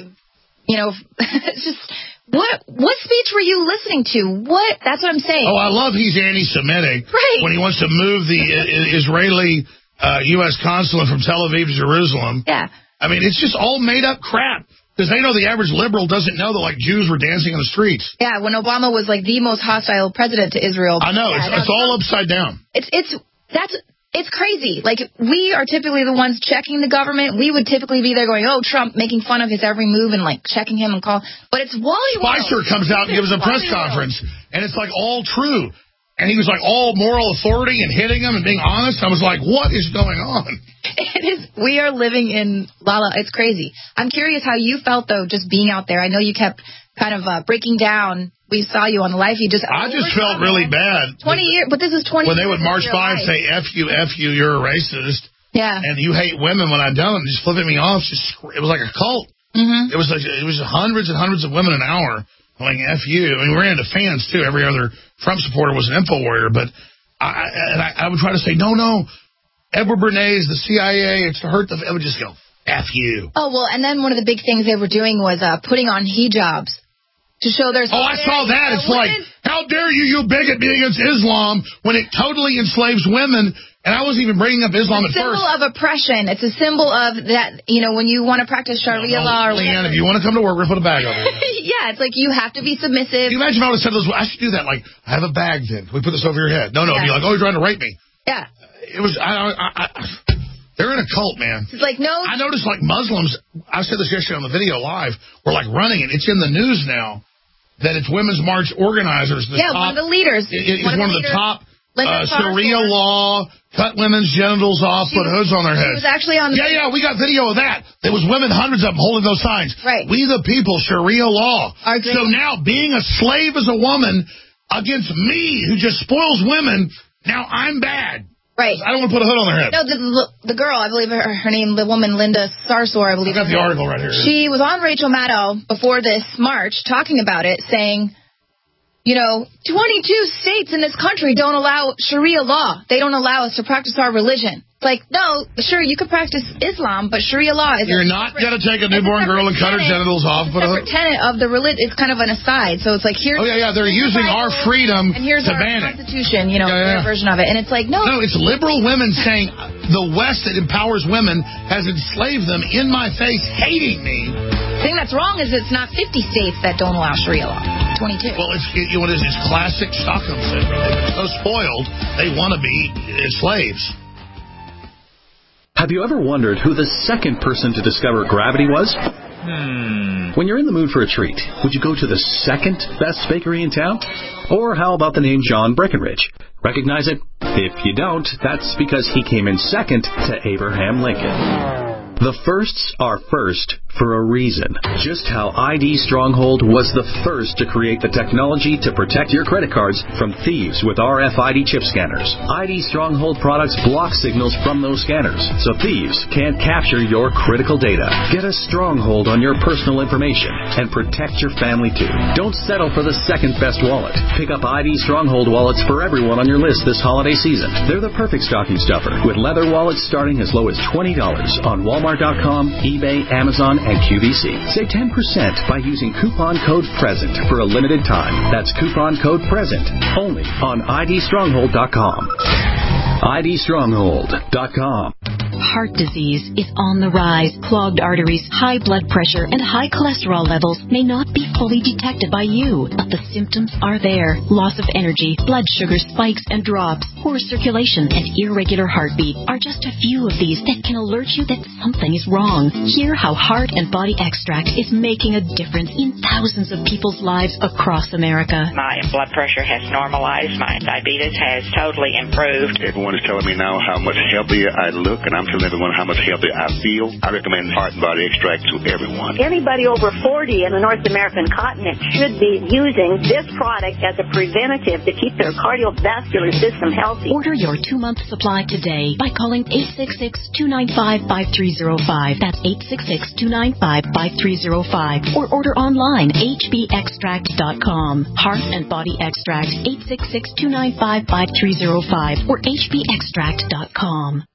You know, it's just what what speech were you listening to? What? That's what I'm saying. Oh, I love he's anti-Semitic. Right. When he wants to move the uh, Israeli uh, U S consulate from Tel Aviv to Jerusalem. Yeah. I mean, it's just all made-up crap. Because they know the average liberal doesn't know that, like, Jews were dancing in the streets. Yeah, when Obama was, like, the most hostile president to Israel. I know. Yeah, it's it's all upside down. It's, it's, that's, it's crazy. Like, we are typically the ones checking the government. We would typically be there going, oh, Trump, making fun of his every move and, like, checking him and call. But it's Wally Spicer World. comes out and gives a press conference, and it's, like, all true. And he was, like, all moral authority and hitting him and being honest. I was like, what is going on? It is. We are living in Lala. It's crazy. I'm curious how you felt, though, just being out there. I know you kept kind of uh, breaking down. We saw you on the live. You just. I just felt really bad. Twenty years, but this is twenty. When they would march by and life. say "F you, F you, you're a racist." Yeah. And you hate women when I don't. Just flipping me off. Just it was like a cult. Mm-hmm. It was like it was hundreds and hundreds of women an hour going "F you." I mean, we ran into fans too. Every other Trump supporter was an info warrior, but I and I, I would try to say, no, no. Edward Bernays, the C I A, it's to hurt the... I would just go, F you. Oh, well, and then one of the big things they were doing was uh, putting on hijabs to show their... Oh, I saw that. It's like, how dare you, you bigot, be against Islam when it totally enslaves women. And I wasn't even bringing up Islam at first. It's a symbol of oppression. It's a symbol of that, you know, when you want to practice Sharia no, no, law or Leanne, whatever. if you want to come to work, we're going to put a bag over you. Yeah, it's like you have to be submissive. Can you imagine if I would have said those? I should do that. Like, I have a bag then. Can we put this over your head? No, no. Yeah. Be like, oh, you're trying to rape me. Yeah. It was... I, I, I, They're in a cult, man. It's like, no. I noticed, like, Muslims, I said this yesterday on the video live, were, like, running it. It's in the news now that it's Women's March organizers. The yeah, top, one of the leaders. It, it's one, one of the, the top uh, Sharia law, cut women's genitals off, she put hoods on their heads. She was actually on the Yeah, yeah, we got video of that. There was women, hundreds of them, holding those signs. Right. We the people, Sharia law. Our so now, being a slave as a woman against me, who just spoils women, now I'm bad. Right. I don't want to put a hood on their head. No, the, the girl, I believe her, her name, the woman, Linda Sarsour, I believe. I got the article right here. She was on Rachel Maddow before this march talking about it, saying, you know, twenty-two states in this country don't allow Sharia law. They don't allow us to practice our religion. It's like, no, sure, you could practice Islam, but Sharia law is... You're not going to take a newborn a girl and cut her genitals off. It's a separate tenet of the religion. It's kind of an aside. So it's like, here's... Oh, yeah, yeah, they're using our freedom and here's to our ban Constitution, you know, yeah, yeah. their version of it. And it's like, no... No, it's liberal women saying the West that empowers women has enslaved them in my face, hating me. The thing that's wrong is it's not fifty states that don't allow Sharia law. twenty-two. Well, it's, you know what it is? It's classic Stockholm syndrome. They've been so spoiled, they want to be slaves. Have you ever wondered who the second person to discover gravity was? Hmm. When you're in the mood for a treat, would you go to the second best bakery in town? Or how about the name John Breckenridge? Recognize it? If you don't, that's because he came in second to Abraham Lincoln. The firsts are first for a reason. Just how I D Stronghold was the first to create the technology to protect your credit cards from thieves with R F I D chip scanners. I D Stronghold products block signals from those scanners, so thieves can't capture your critical data. Get a stronghold on your personal information and protect your family too. Don't settle for the second best wallet. Pick up I D Stronghold wallets for everyone on your list this holiday season. They're the perfect stocking stuffer, with leather wallets starting as low as twenty dollars on Walmart. Walmart dot com, eBay, Amazon, and Q V C. Save ten percent by using coupon code PRESENT for a limited time. That's coupon code PRESENT only on I D Stronghold dot com. I D Stronghold dot com. Heart disease is on the rise. Clogged arteries, high blood pressure, and high cholesterol levels may not be fully detected by you, but the symptoms are there. Loss of energy, blood sugar spikes and drops, poor circulation, and irregular heartbeat are just a few of these that can alert you that something is wrong. Hear how Heart and Body Extract is making a difference in thousands of people's lives across America. My blood pressure has normalized. My diabetes has totally improved. Everyone is telling me now how much healthier I look, and I'm telling everyone how much healthier I feel. I recommend Heart and Body Extract to everyone. Anybody over forty in the North American continent should be using this product as a preventative to keep their cardiovascular system healthy. Order your two-month supply today by calling eight six six, two nine five, five three zero five. That's eight six six, two nine five, five three zero five. Or order online, h b extract dot com. Heart and Body Extract, eight six six, two nine five, five three zero five or h b extract dot com.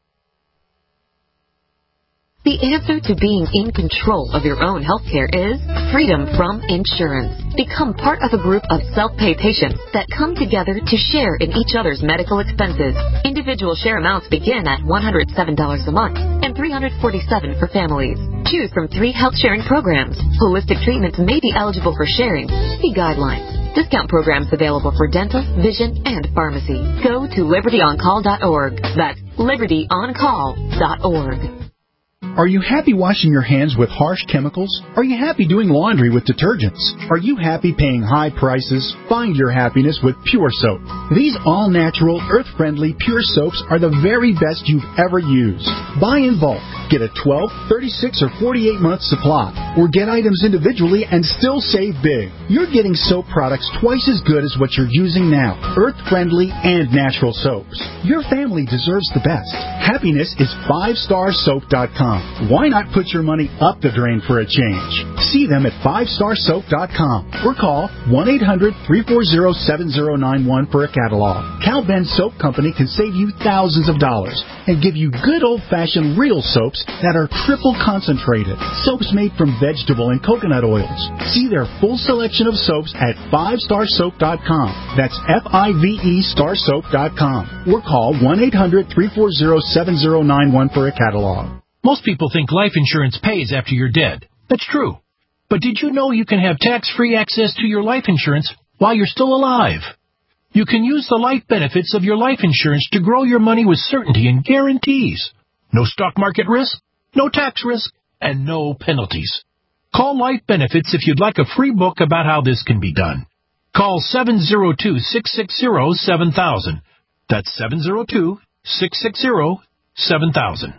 The answer to being in control of your own healthcare is freedom from insurance. Become part of a group of self-pay patients that come together to share in each other's medical expenses. Individual share amounts begin at one hundred seven dollars a month and three hundred forty-seven dollars for families. Choose from three health sharing programs. Holistic treatments may be eligible for sharing. See guidelines. Discount programs available for dental, vision, and pharmacy. Go to liberty on call dot org. That's liberty on call dot org. Are you happy washing your hands with harsh chemicals? Are you happy doing laundry with detergents? Are you happy paying high prices? Find your happiness with Pure Soap. These all-natural, earth-friendly Pure Soaps are the very best you've ever used. Buy in bulk. Get a twelve, thirty-six, or forty-eight month supply. Or get items individually and still save big. You're getting soap products twice as good as what you're using now. Earth-friendly and natural soaps. Your family deserves the best. Happiness is five star soap dot com. Why not put your money up the drain for a change? See them at five star soap dot com or call one eight hundred, three four zero, seven zero nine one for a catalog. Cal Ben Soap Company can save you thousands of dollars and give you good old-fashioned real soaps that are triple concentrated. Soaps made from vegetable and coconut oils. See their full selection of soaps at five star soap dot com. That's F I V E star soap dot com or call one eight hundred, three four zero, seven zero nine one for a catalog. Most people think life insurance pays after you're dead. That's true. But did you know you can have tax-free access to your life insurance while you're still alive? You can use the life benefits of your life insurance to grow your money with certainty and guarantees. No stock market risk, no tax risk, and no penalties. Call Life Benefits if you'd like a free book about how this can be done. Call seven zero two, six six zero, seven thousand. That's seven zero two, six six zero, seven thousand.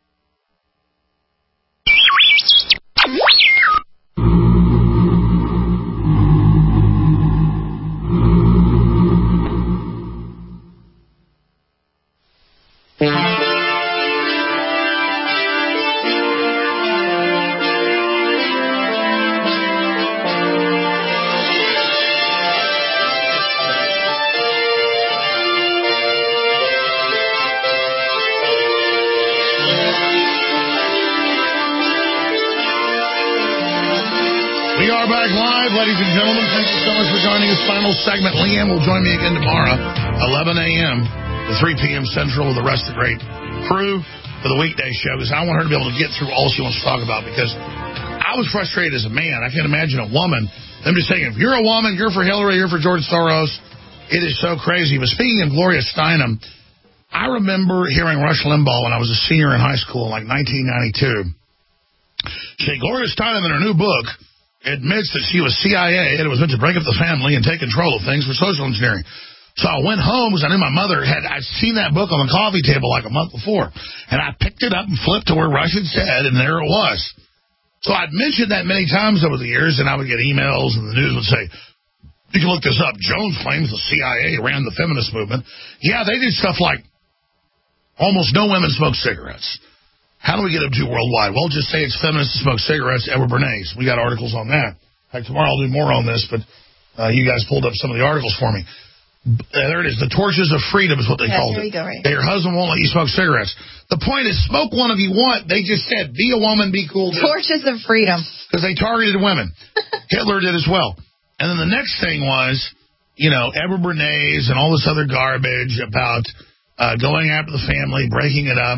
Ladies and gentlemen, thank you so much for joining us. Final segment. Leanne will join me again tomorrow, eleven a.m. to three p.m. Central with the rest of the great crew for the weekday show, because I want her to be able to get through all she wants to talk about, because I was frustrated as a man. I can't imagine a woman. I'm just saying, if you're a woman, you're for Hillary, you're for George Soros. It is so crazy. But speaking of Gloria Steinem, I remember hearing Rush Limbaugh when I was a senior in high school in like nineteen ninety-two say Gloria Steinem in her new book admits that she was C I A and it was meant to break up the family and take control of things for social engineering. So I went home because I knew my mother had, I'd seen that book on the coffee table like a month before. And I picked it up and flipped to where Rush had said, and there it was. So I'd mentioned that many times over the years, and I would get emails and the news would say, you can look this up. Jones claims the C I A ran the feminist movement. Yeah, they did stuff like almost no women smoke cigarettes. How do we get them to worldwide? Well, just say it's feminists to smoke cigarettes, Edward Bernays. We got articles on that. In fact, tomorrow I'll do more on this, but uh, you guys pulled up some of the articles for me. Uh, there it is. The torches of freedom is what they yes, called it. Go, right. Your husband won't let you smoke cigarettes. The point is, smoke one if you want. They just said, be a woman, be cool. Torches of freedom. Because they targeted women. Hitler did as well. And then the next thing was, you know, Edward Bernays and all this other garbage about uh, going after the family, breaking it up.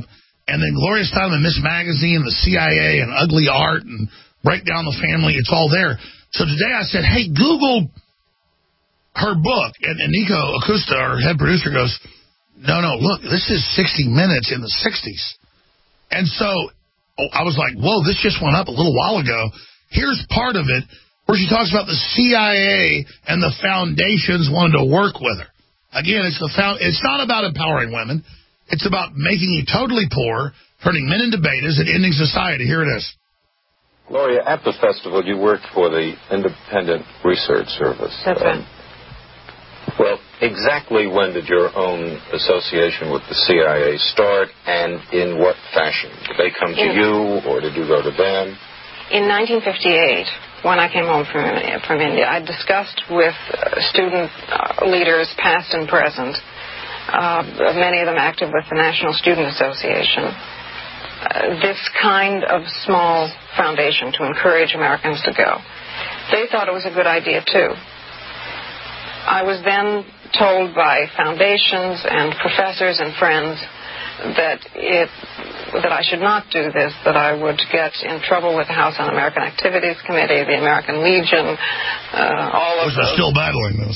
And then Gloria Steinem and Miss Magazine, the C I A, and Ugly Art, and Break Down the Family, it's all there. So today I said, hey, Google her book. And, and Nico Acosta, our head producer, goes, no, no, look, this is sixty minutes in the sixties. And so I was like, whoa, this just went up a little while ago. Here's part of it where she talks about the C I A and the foundations wanted to work with her. Again, it's the found, it's not about empowering women. It's about making you totally poor, turning men into betas, and ending society. Here it is. Gloria, at the festival, you worked for the Independent Research Service. That's right. Um, well, exactly when did your own association with the C I A start, and in what fashion? Did they come to in, you, or did you go to them? In nineteen fifty-eight, when I came home from, from India, I discussed with uh, student uh, leaders, past and present, uh, many of them active with the National Student Association, uh, this kind of small foundation to encourage Americans to go. They thought it was a good idea, too. I was then told by foundations and professors and friends that it that I should not do this, that I would get in trouble with the House Un-American Activities Committee, the American Legion, uh, all of those. They're still battling those.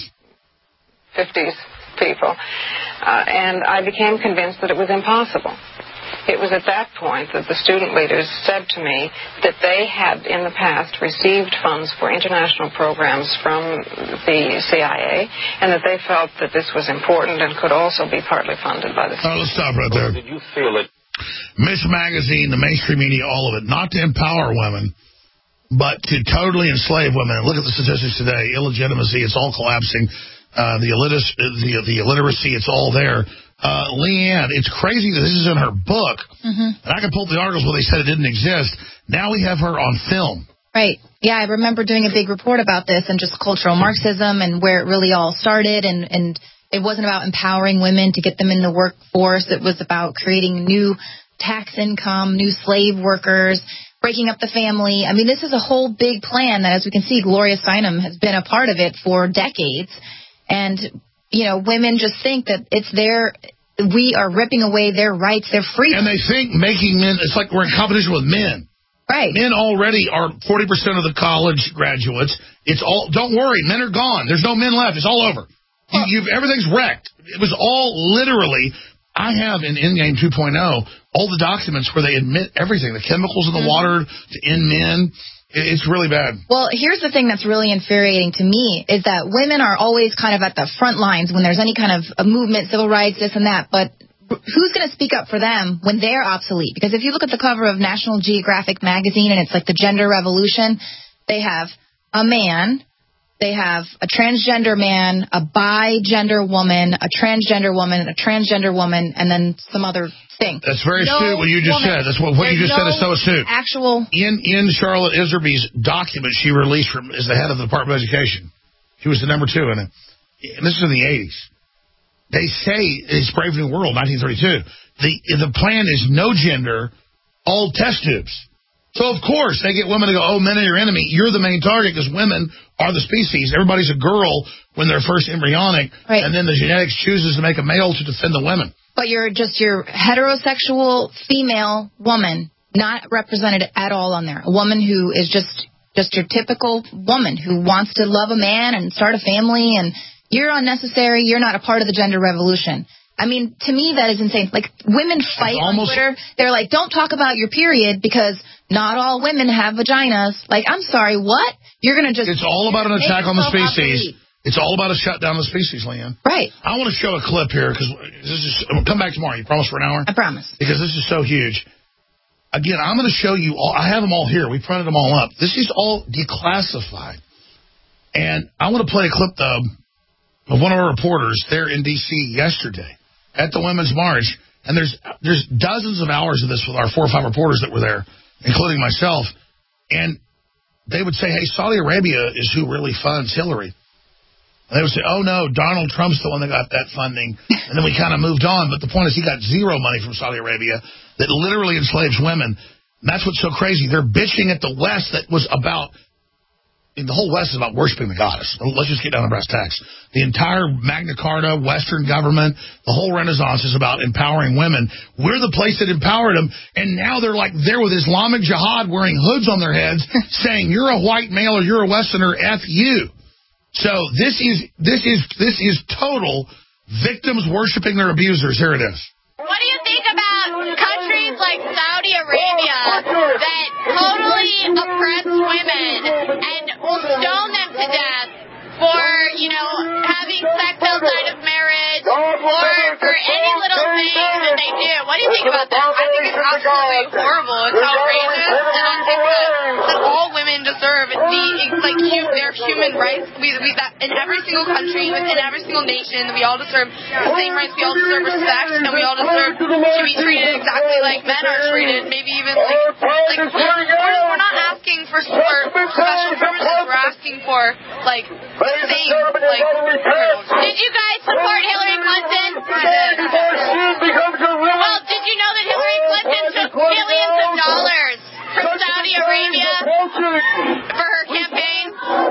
fifties people. Uh, and I became convinced that it was impossible. It was at that point that the student leaders said to me that they had in the past received funds for international programs from the C I A, and that they felt that this was important and could also be partly funded by the C I A. Oh, let's stop right there. Did you feel it? Miss Magazine, the mainstream media, all of it, not to empower women, but to totally enslave women. Look at the statistics today. Illegitimacy, it's all collapsing. Uh, the, illiteracy, the, the illiteracy, it's all there. Uh, Leanne, it's crazy that this is in her book, mm-hmm. and I can pull up the articles where they said it didn't exist. Now we have her on film. Right. Yeah, I remember doing a big report about this and just cultural Marxism and where it really all started, and, and it wasn't about empowering women to get them in the workforce. It was about creating new tax income, new slave workers, breaking up the family. I mean, this is a whole big plan that, as we can see, Gloria Steinem has been a part of it for decades. And, you know, women just think that it's their, we are ripping away their rights, their freedom. And they think making men, it's like we're in competition with men. Right. Men already are forty percent of the college graduates. It's all, don't worry, men are gone. There's no men left. It's all over. You, you've, everything's wrecked. It was all literally, I have in Endgame two point oh, all the documents where they admit everything, the chemicals in the mm-hmm. water to end men. It's really bad. Well, here's the thing that's really infuriating to me is that women are always kind of at the front lines when there's any kind of a movement, civil rights, this and that. But who's going to speak up for them when they're obsolete? Because if you look at the cover of National Geographic magazine and it's like the gender revolution, they have a man, they have a transgender man, a bi-gender woman, a transgender woman, a transgender woman, and then some other thing. That's very no astute what you just woman. said. That's what, what you just no said is so astute. Actual. In, in Charlotte Iserby's document she released from as the head of the Department of Education, she was the number two in it. And this is in the eighties. They say it's Brave New World, nineteen thirty-two. The, the plan is no gender, all test tubes. So, of course, they get women to go, oh, men are your enemy. You're the main target because women are the species. Everybody's a girl when they're first embryonic, right. And then the genetics chooses to make a male to defend the women. But you're just your heterosexual female woman, not represented at all on there. A woman who is just just your typical woman who wants to love a man and start a family, and you're unnecessary. You're not a part of the gender revolution. I mean, to me, that is insane. Like, women fight almost on Twitter. They're like, don't talk about your period because not all women have vaginas. Like, I'm sorry, what? You're going to just... It's all about an attack on the species. Obsolete. It's all about a shutdown of the species, Leanne. Right. I want to show a clip here because this is... Come back tomorrow. You promise for an hour? I promise. Because this is so huge. Again, I'm going to show you all... I have them all here. We printed them all up. This is all declassified. And I want to play a clip, though, of one of our reporters there in D C yesterday at the Women's March, and there's there's dozens of hours of this with our four or five reporters that were there, including myself, and they would say, hey, Saudi Arabia is who really funds Hillary. And they would say, oh, no, Donald Trump's the one that got that funding, and then we kind of moved on, but the point is he got zero money from Saudi Arabia that literally enslaves women, and that's what's so crazy. They're bitching at the West that was about the whole West is about worshiping the goddess. Let's just get down to brass tacks. The entire Magna Carta, Western government, the whole Renaissance is about empowering women. We're the place that empowered them, and now they're like there with Islamic Jihad wearing hoods on their heads saying, you're a white male or you're a Westerner, F you. So this is, this is, this is total victims worshiping their abusers. Here it is. What do you think about countries like Saudi Arabia that totally oppress women and will stone them to death for, you know, having sex outside of marriage or for any little thing that they do? What do you think about that? I think it's absolutely horrible. It's outrageous, and I think that, that all women deserve the like their human rights. We, we that in every single country, within every single nation, we all deserve the same rights. We all deserve respect, and we all deserve to be treated exactly like men are treated. Maybe even like like we're, we're not asking for for special privileges. We're asking for like the same like privilege. Did you guys support Hillary Clinton? Well, did you know that Hillary Clinton took millions of dollars from Saudi Arabia for her campaign?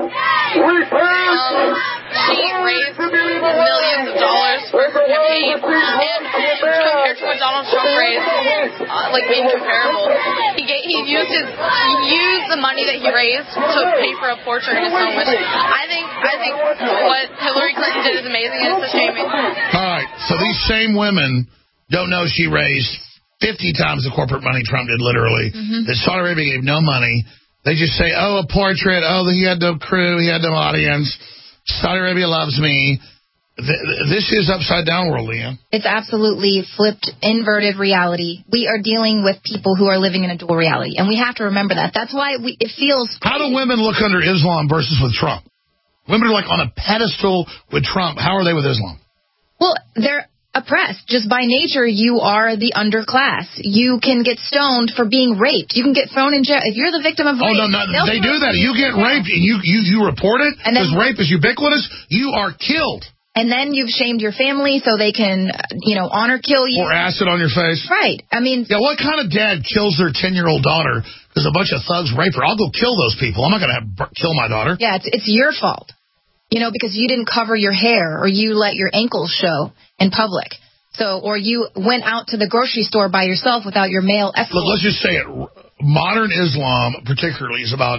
Um, she raised millions of dollars for her campaign, and compared to what Donald Trump raised, uh, like being comparable, he gave, he used his he used the money that he raised to pay for a portrait in his home. Which I think I think what Hillary Clinton did is amazing, and it's a shame. All right, so these same women don't know she raised fifty times the corporate money Trump did, literally. Mm-hmm. That Saudi Arabia gave no money. They just say, oh, a portrait. Oh, he had no crew. He had no audience. Saudi Arabia loves me. This is upside down world, Leanne. It's absolutely flipped, inverted reality. We are dealing with people who are living in a dual reality, and we have to remember that. That's why we, it feels... How do women look under Islam versus with Trump? Women are like on a pedestal with Trump. How are they with Islam? Well, they're oppressed. Just by nature, you are the underclass. You can get stoned for being raped. You can get thrown in jail. If you're the victim of rape... Oh, no, no, they do that. You get raped and you, you, you report it because rape is ubiquitous, you are killed. And then you've shamed your family so they can, you know, honor kill you. Or acid on your face. Right. I mean... Yeah, what kind of dad kills their ten-year-old daughter because a bunch of thugs rape her? I'll go kill those people. I'm not going to have kill my daughter. Yeah, it's, it's your fault. You know, because you didn't cover your hair or you let your ankles show in public. So, or you went out to the grocery store by yourself without your male escort. Look, let's just say it. Modern Islam, particularly, is about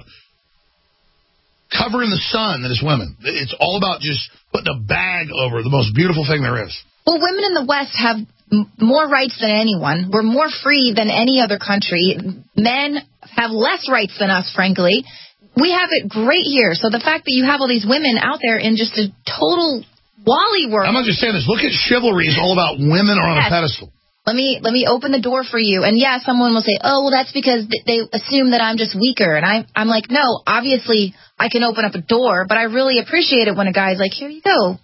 covering the sun that is women. It's all about just putting a bag over the most beautiful thing there is. Well, women in the West have m- more rights than anyone. We're more free than any other country. Men have less rights than us, frankly. We have it great here. So the fact that you have all these women out there in just a total Wally world. I'm not just saying this. Look at chivalry. It's all about women are on yes. a pedestal. Let me let me open the door for you. And yeah, someone will say, oh, well, that's because they assume that I'm just weaker. And I, I'm like, no, obviously I can open up a door, but I really appreciate it when a guy's like, here you go,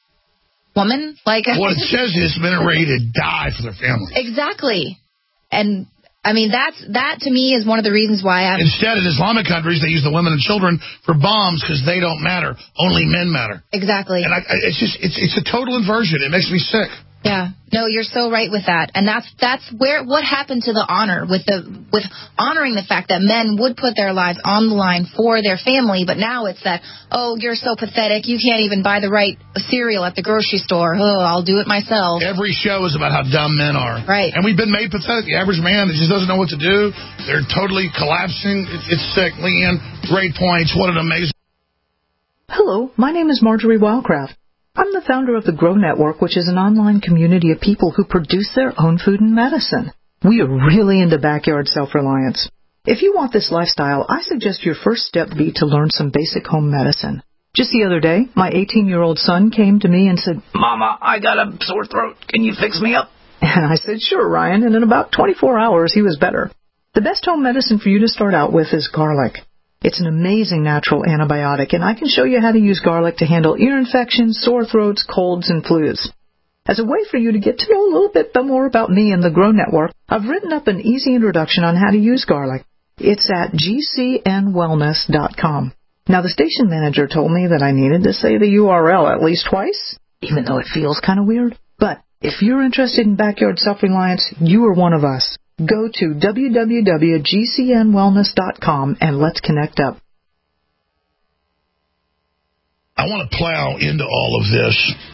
woman. Like, what it says is men are ready to die for their family. Exactly. And I mean, that's that to me is one of the reasons why I'm... Instead, in Islamic countries, they use the women and children for bombs because they don't matter. Only men matter. Exactly. And I, it's just, it's it's a total inversion. It makes me sick. Yeah. No, you're so right with that. And that's that's where what happened to the honor with the with honoring the fact that men would put their lives on the line for their family. But now it's that, oh, you're so pathetic. You can't even buy the right cereal at the grocery store. Oh, I'll do it myself. Every show is about how dumb men are. Right. And we've been made pathetic. The average man just doesn't know what to do. They're totally collapsing. It's, it's sick. Leanne, great points. What an amazing... Hello, my name is Marjorie Wildcraft. I'm the founder of the Grow Network, which is an online community of people who produce their own food and medicine. We are really into backyard self-reliance. If you want this lifestyle, I suggest your first step be to learn some basic home medicine. Just the other day, my eighteen-year-old son came to me and said, Mama, I got a sore throat. Can you fix me up? And I said, sure, Ryan, and in about twenty-four hours, he was better. The best home medicine for you to start out with is garlic. It's an amazing natural antibiotic, and I can show you how to use garlic to handle ear infections, sore throats, colds, and flus. As a way for you to get to know a little bit more about me and the Grow Network, I've written up an easy introduction on how to use garlic. It's at g c n wellness dot com. Now, the station manager told me that I needed to say the U R L at least twice, even though it feels kind of weird. But if you're interested in backyard self-reliance, you are one of us. Go to w w w dot g c n wellness dot com and let's connect up. I want to plow into all of this